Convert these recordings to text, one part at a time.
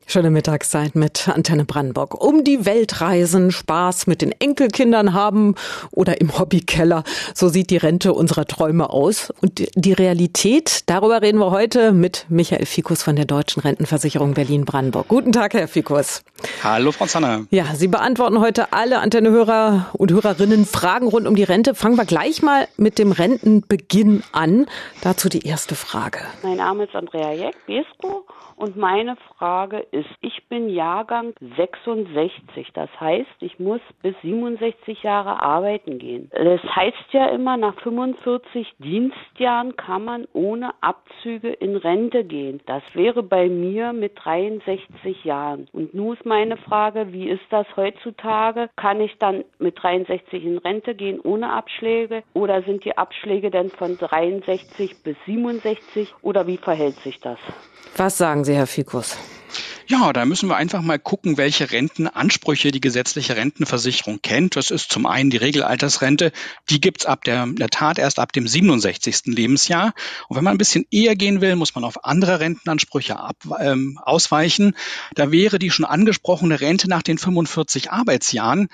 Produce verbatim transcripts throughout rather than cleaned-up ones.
Schöne Mittagszeit mit Antenne Brandenburg. Um die Welt reisen, Spaß mit den Enkelkindern haben oder im Hobbykeller. So sieht die Rente unserer Träume aus. Und die Realität, darüber reden wir heute mit Michael Fikus von der Deutschen Rentenversicherung Berlin-Brandenburg. Guten Tag, Herr Fikus. Hallo, Frau Zanner. Ja, Sie beantworten heute alle Antenne-Hörer und Hörerinnen Fragen rund um die Rente. Fangen wir gleich mal mit dem Rentenbeginn an. Dazu die erste Frage. Mein Name ist Andrea Jeck, Besko. Und meine Frage ist, ich bin Jahrgang sechsundsechzig. Das heißt, ich muss bis siebenundsechzig Jahre arbeiten gehen. Das heißt ja immer, nach fünfundvierzig Dienstjahren kann man ohne Abzüge in Rente gehen. Das wäre bei mir mit dreiundsechzig Jahren. Und nun ist meine Frage, wie ist das heutzutage? Kann ich dann mit dreiundsechzig in Rente gehen ohne Abschläge? Oder sind die Abschläge denn von dreiundsechzig bis siebenundsechzig? Oder wie verhält sich das? Was sagen Sie, Herr Fikus? Ja, da müssen wir einfach mal gucken, welche Rentenansprüche die gesetzliche Rentenversicherung kennt. Das ist zum einen die Regelaltersrente. Die gibt's ab der, in der Tat erst ab dem siebenundsechzigsten Lebensjahr. Und wenn man ein bisschen eher gehen will, muss man auf andere Rentenansprüche ab, ähm, ausweichen. Da wäre die schon angesprochene Rente nach den fünfundvierzig Arbeitsjahren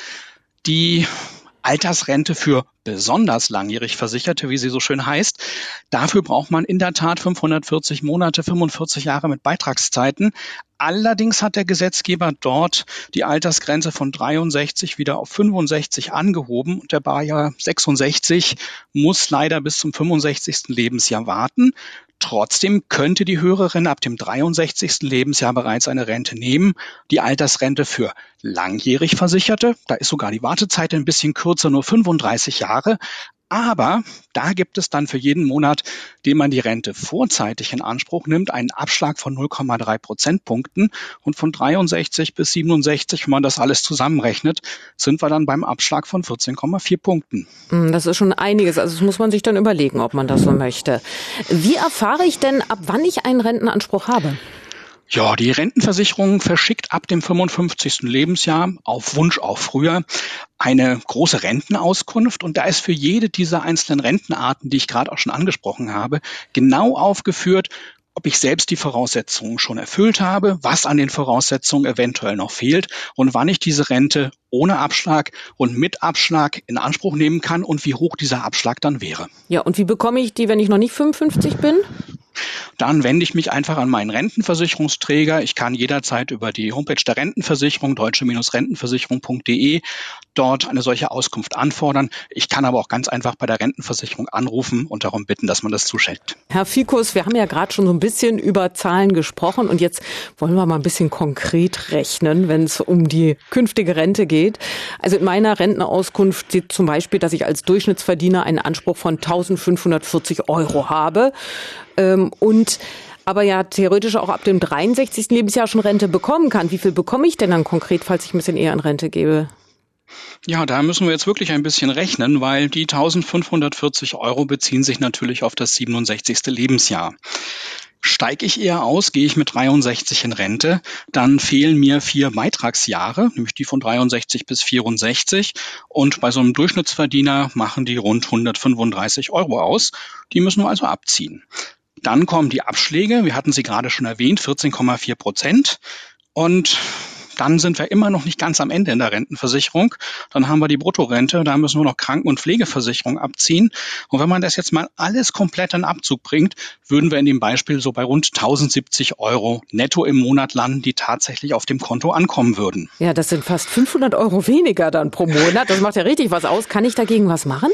die Altersrente für besonders langjährig Versicherte, wie sie so schön heißt. Dafür braucht man in der Tat fünfhundertvierzig Monate, fünfundvierzig Jahre mit Beitragszeiten. Allerdings hat der Gesetzgeber dort die Altersgrenze von dreiundsechzig wieder auf fünfundsechzig angehoben. Und der Baujahr sechsundsechzig muss leider bis zum fünfundsechzigsten Lebensjahr warten. Trotzdem könnte die Hörerin ab dem dreiundsechzigsten Lebensjahr bereits eine Rente nehmen. Die Altersrente für langjährig Versicherte, da ist sogar die Wartezeit ein bisschen kürzer, nur fünfunddreißig Jahre. Aber da gibt es dann für jeden Monat, den man die Rente vorzeitig in Anspruch nimmt, einen Abschlag von null Komma drei Prozentpunkten. Und von dreiundsechzig bis siebenundsechzig, wenn man das alles zusammenrechnet, sind wir dann beim Abschlag von vierzehn Komma vier Punkten. Das ist schon einiges. Also das muss man sich dann überlegen, ob man das so möchte. Wie erfahre ich denn, ab wann ich einen Rentenanspruch habe? Ja, die Rentenversicherung verschickt ab dem fünfundfünfzigsten Lebensjahr, auf Wunsch auch früher, eine große Rentenauskunft. Und da ist für jede dieser einzelnen Rentenarten, die ich gerade auch schon angesprochen habe, genau aufgeführt, ob ich selbst die Voraussetzungen schon erfüllt habe, was an den Voraussetzungen eventuell noch fehlt und wann ich diese Rente ohne Abschlag und mit Abschlag in Anspruch nehmen kann und wie hoch dieser Abschlag dann wäre. Ja, und wie bekomme ich die, wenn ich noch nicht fünfundfünfzig bin? Dann wende ich mich einfach an meinen Rentenversicherungsträger. Ich kann jederzeit über die Homepage der Rentenversicherung, deutsche Rentenversicherung punkt de, dort eine solche Auskunft anfordern. Ich kann aber auch ganz einfach bei der Rentenversicherung anrufen und darum bitten, dass man das zuschickt. Herr Fikus, wir haben ja gerade schon so ein bisschen über Zahlen gesprochen und jetzt wollen wir mal ein bisschen konkret rechnen, wenn es um die künftige Rente geht. Also in meiner Rentenauskunft steht zum Beispiel, dass ich als Durchschnittsverdiener einen Anspruch von eintausendfünfhundertvierzig Euro habe. Ähm, und aber ja theoretisch auch ab dem dreiundsechzigsten Lebensjahr schon Rente bekommen kann. Wie viel bekomme ich denn dann konkret, falls ich ein bisschen eher in Rente gebe? Ja, da müssen wir jetzt wirklich ein bisschen rechnen, weil die eintausendfünfhundertvierzig Euro beziehen sich natürlich auf das siebenundsechzigste Lebensjahr. Steige ich eher aus, gehe ich mit dreiundsechzig in Rente, dann fehlen mir vier Beitragsjahre, nämlich die von dreiundsechzig bis vierundsechzig. Und bei so einem Durchschnittsverdiener machen die rund hundertfünfunddreißig Euro aus. Die müssen wir also abziehen. Dann kommen die Abschläge, wir hatten sie gerade schon erwähnt, vierzehn Komma vier Prozent. Und dann sind wir immer noch nicht ganz am Ende in der Rentenversicherung. Dann haben wir die Bruttorente, da müssen wir noch Kranken- und Pflegeversicherung abziehen. Und wenn man das jetzt mal alles komplett in Abzug bringt, würden wir in dem Beispiel so bei rund eintausendsiebzig Euro netto im Monat landen, die tatsächlich auf dem Konto ankommen würden. Ja, das sind fast fünfhundert Euro weniger dann pro Monat. Das macht ja richtig was aus. Kann ich dagegen was machen?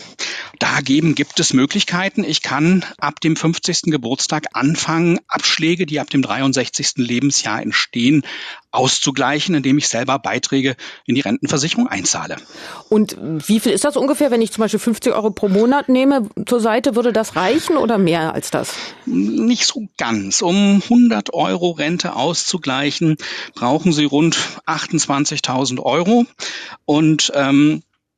Dagegen gibt es Möglichkeiten. Ich kann ab dem fünfzigsten Geburtstag anfangen, Abschläge, die ab dem dreiundsechzigsten Lebensjahr entstehen, auszugleichen, indem ich selber Beiträge in die Rentenversicherung einzahle. Und wie viel ist das ungefähr, wenn ich zum Beispiel fünfzig Euro pro Monat nehme zur Seite? Würde das reichen oder mehr als das? Nicht so ganz. Um hundert Euro Rente auszugleichen, brauchen Sie rund achtundzwanzigtausend Euro. Und ähm,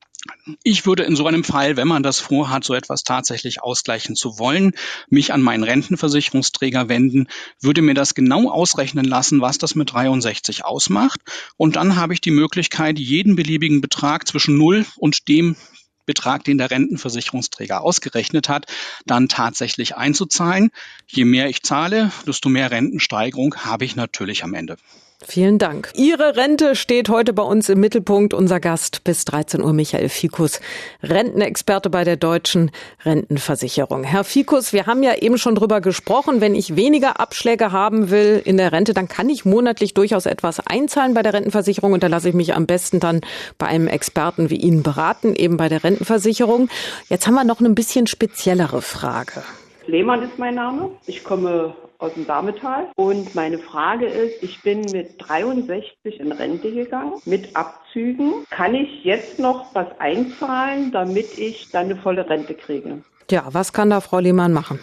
ich würde in so einem Fall, wenn man das vorhat, so etwas tatsächlich ausgleichen zu wollen, mich an meinen Rentenversicherungsträger wenden, würde mir das genau ausrechnen lassen, was das mit dreiundsechzig ausmacht. Und dann habe ich die Möglichkeit, jeden beliebigen Betrag zwischen null und dem Betrag, den der Rentenversicherungsträger ausgerechnet hat, dann tatsächlich einzuzahlen. Je mehr ich zahle, desto mehr Rentensteigerung habe ich natürlich am Ende. Vielen Dank. Ihre Rente steht heute bei uns im Mittelpunkt. Unser Gast bis dreizehn Uhr, Michael Fickus, Rentenexperte bei der Deutschen Rentenversicherung. Herr Fickus, wir haben ja eben schon drüber gesprochen, wenn ich weniger Abschläge haben will in der Rente, dann kann ich monatlich durchaus etwas einzahlen bei der Rentenversicherung und da lasse ich mich am besten dann bei einem Experten wie Ihnen beraten, eben bei der Rentenversicherung. Jetzt haben wir noch eine bisschen speziellere Frage. Lehmann ist mein Name. Ich komme aus dem Dametal. Und meine Frage ist, ich bin mit dreiundsechzig in Rente gegangen, mit Abzügen. Kann ich jetzt noch was einzahlen, damit ich dann eine volle Rente kriege? Ja, was kann da Frau Lehmann machen?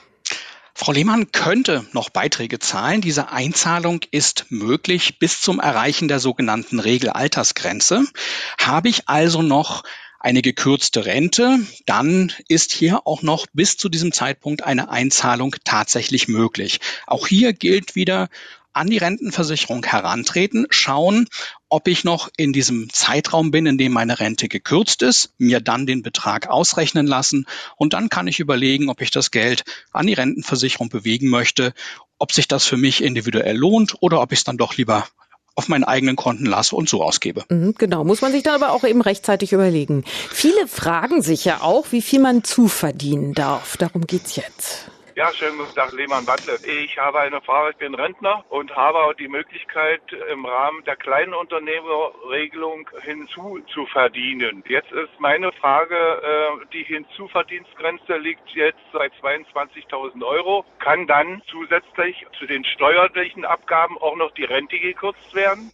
Frau Lehmann könnte noch Beiträge zahlen. Diese Einzahlung ist möglich bis zum Erreichen der sogenannten Regelaltersgrenze. Habe ich also noch eine gekürzte Rente, dann ist hier auch noch bis zu diesem Zeitpunkt eine Einzahlung tatsächlich möglich. Auch hier gilt wieder, an die Rentenversicherung herantreten, schauen, ob ich noch in diesem Zeitraum bin, in dem meine Rente gekürzt ist, mir dann den Betrag ausrechnen lassen und dann kann ich überlegen, ob ich das Geld an die Rentenversicherung bewegen möchte, ob sich das für mich individuell lohnt oder ob ich es dann doch lieber auf meinen eigenen Konten lasse und so ausgebe. Genau, muss man sich dann aber auch eben rechtzeitig überlegen. Viele fragen sich ja auch, wie viel man zuverdienen darf. Darum geht's jetzt. Ja, schönen guten Tag, Lehmann-Battle. Ich habe eine Frage, ich bin Rentner und habe auch die Möglichkeit, im Rahmen der kleinen Unternehmerregelung hinzuzuverdienen. Jetzt ist meine Frage, die Hinzuverdienstgrenze liegt jetzt bei zweiundzwanzigtausend Euro. Kann dann zusätzlich zu den steuerlichen Abgaben auch noch die Rente gekürzt werden?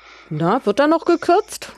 Na, wird da noch gekürzt?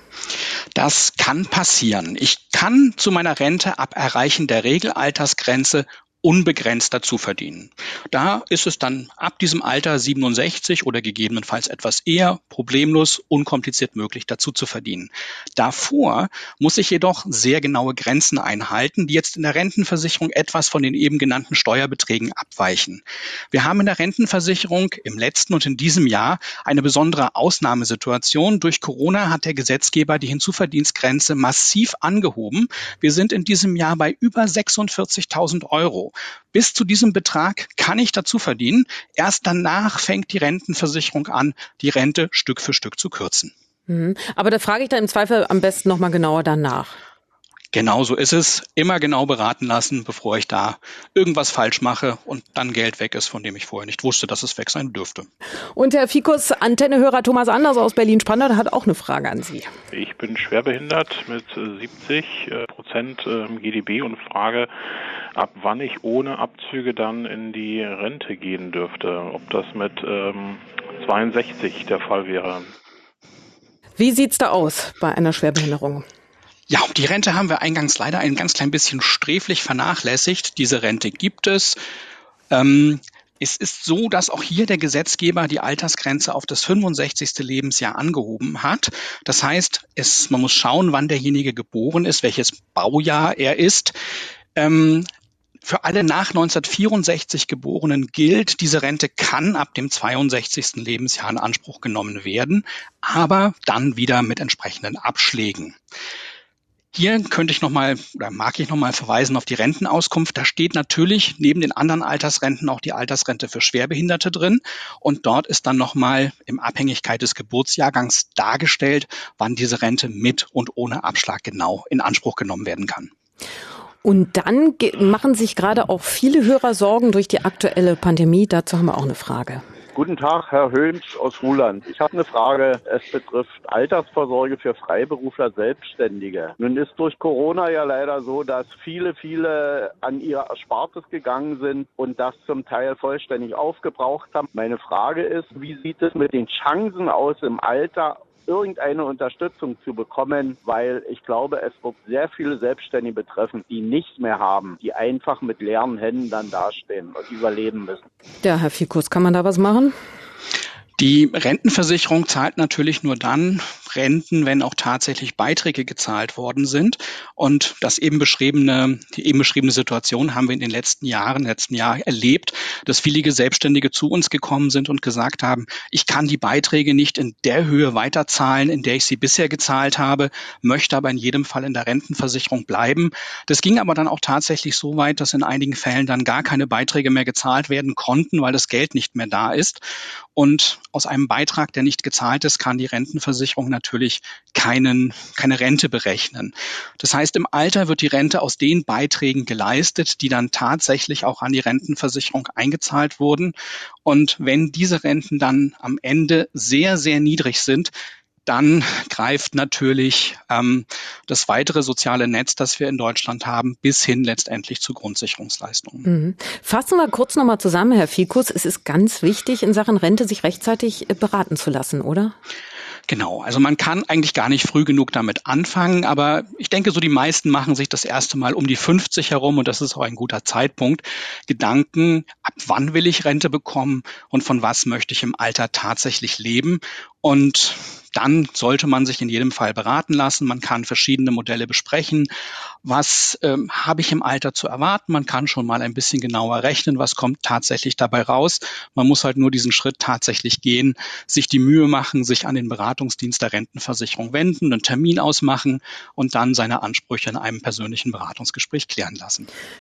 Das kann passieren. Ich kann zu meiner Rente ab Erreichen der Regelaltersgrenze unbegrenzt dazu verdienen. Da ist es dann ab diesem Alter siebenundsechzig oder gegebenenfalls etwas eher problemlos, unkompliziert möglich dazu zu verdienen. Davor muss ich jedoch sehr genaue Grenzen einhalten, die jetzt in der Rentenversicherung etwas von den eben genannten Steuerbeträgen abweichen. Wir haben in der Rentenversicherung im letzten und in diesem Jahr eine besondere Ausnahmesituation. Durch Corona hat der Gesetzgeber die Hinzuverdienstgrenze massiv angehoben. Wir sind in diesem Jahr bei über sechsundvierzigtausend Euro. Bis zu diesem Betrag kann ich dazu verdienen. Erst danach fängt die Rentenversicherung an, die Rente Stück für Stück zu kürzen. Mhm. Aber da frage ich dann im Zweifel am besten nochmal genauer danach. Genau so ist es. Immer genau beraten lassen, bevor ich da irgendwas falsch mache und dann Geld weg ist, von dem ich vorher nicht wusste, dass es weg sein dürfte. Und Herr Fickus, Antennehörer Thomas Anders aus Berlin-Spandau hat auch eine Frage an Sie. Ich bin schwerbehindert mit siebzig Prozent G D B und frage, ab wann ich ohne Abzüge dann in die Rente gehen dürfte. Ob das mit ähm, zweiundsechzig der Fall wäre. Wie sieht's da aus bei einer Schwerbehinderung? Ja, die Rente haben wir eingangs leider ein ganz klein bisschen sträflich vernachlässigt. Diese Rente gibt es. Ähm, es ist so, dass auch hier der Gesetzgeber die Altersgrenze auf das fünfundsechzigste Lebensjahr angehoben hat. Das heißt, es, man muss schauen, wann derjenige geboren ist, welches Baujahr er ist. Ähm, Für alle nach neunzehnhundertvierundsechzig Geborenen gilt, diese Rente kann ab dem zweiundsechzigsten Lebensjahr in Anspruch genommen werden, aber dann wieder mit entsprechenden Abschlägen. Hier könnte ich nochmal oder mag ich nochmal verweisen auf die Rentenauskunft. Da steht natürlich neben den anderen Altersrenten auch die Altersrente für Schwerbehinderte drin. Und dort ist dann nochmal in Abhängigkeit des Geburtsjahrgangs dargestellt, wann diese Rente mit und ohne Abschlag genau in Anspruch genommen werden kann. Und dann machen sich gerade auch viele Hörer Sorgen durch die aktuelle Pandemie. Dazu haben wir auch eine Frage. Guten Tag, Herr Höhns aus Ruhland. Ich habe eine Frage. Es betrifft Altersvorsorge für Freiberufler, Selbstständige. Nun ist durch Corona ja leider so, dass viele, viele an ihr Erspartes gegangen sind und das zum Teil vollständig aufgebraucht haben. Meine Frage ist, wie sieht es mit den Chancen aus im Alter, irgendeine Unterstützung zu bekommen, weil ich glaube, es wird sehr viele Selbstständige betreffen, die nichts mehr haben, die einfach mit leeren Händen dann dastehen und überleben müssen. Ja, Herr Fickus, kann man da was machen? Die Rentenversicherung zahlt natürlich nur dann Renten, wenn auch tatsächlich Beiträge gezahlt worden sind. Und das eben beschriebene, die eben beschriebene Situation haben wir in den letzten Jahren, letzten Jahr erlebt, dass viele Selbstständige zu uns gekommen sind und gesagt haben, ich kann die Beiträge nicht in der Höhe weiterzahlen, in der ich sie bisher gezahlt habe, möchte aber in jedem Fall in der Rentenversicherung bleiben. Das ging aber dann auch tatsächlich so weit, dass in einigen Fällen dann gar keine Beiträge mehr gezahlt werden konnten, weil das Geld nicht mehr da ist. Und aus einem Beitrag, der nicht gezahlt ist, kann die Rentenversicherung natürlich keinen, keine Rente berechnen. Das heißt, im Alter wird die Rente aus den Beiträgen geleistet, die dann tatsächlich auch an die Rentenversicherung eingezahlt wurden. Und wenn diese Renten dann am Ende sehr, sehr niedrig sind, dann greift natürlich ähm, das weitere soziale Netz, das wir in Deutschland haben, bis hin letztendlich zu Grundsicherungsleistungen. Mhm. Fassen wir kurz nochmal zusammen, Herr Fikus. Es ist ganz wichtig, in Sachen Rente sich rechtzeitig beraten zu lassen, oder? Genau, also man kann eigentlich gar nicht früh genug damit anfangen, aber ich denke, so die meisten machen sich das erste Mal um die fünfzig herum, und das ist auch ein guter Zeitpunkt, Gedanken, ab wann will ich Rente bekommen und von was möchte ich im Alter tatsächlich leben. Und dann sollte man sich in jedem Fall beraten lassen. Man kann verschiedene Modelle besprechen. Was ähm, habe ich im Alter zu erwarten? Man kann schon mal ein bisschen genauer rechnen, was kommt tatsächlich dabei raus. Man muss halt nur diesen Schritt tatsächlich gehen, sich die Mühe machen, sich an den Beratungsdienst der Rentenversicherung wenden, einen Termin ausmachen und dann seine Ansprüche in einem persönlichen Beratungsgespräch klären lassen.